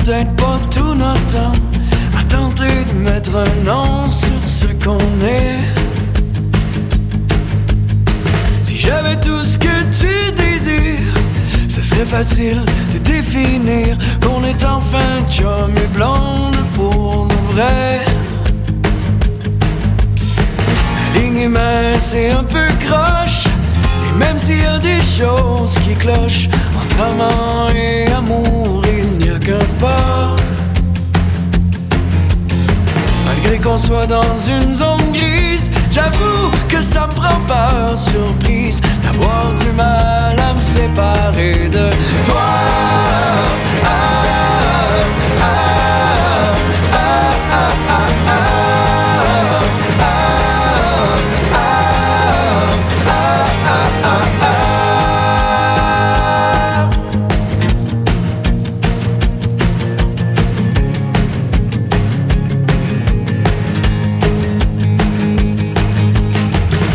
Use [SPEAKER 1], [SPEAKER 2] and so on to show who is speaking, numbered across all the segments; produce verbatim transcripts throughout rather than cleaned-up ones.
[SPEAKER 1] peut-être pas tout notre temps à tenter de mettre un nom sur ce qu'on est. Si j'avais tout ce que tu désires, ce serait facile de définir qu'on est enfin chum et blonde pour de vrai. La ligne est mince c'est un peu croche, et même s'il y a des choses qui clochent entre amant et amour, il n'y a qu'un pas. Malgré qu'on soit dans une zone grise, j'avoue que ça me prend par surprise d'avoir du mal à me séparer de toi. Ah, ah, ah, ah, ah, ah, ah.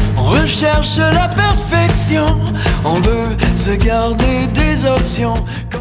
[SPEAKER 1] Cherche la perfection, on veut se garder des options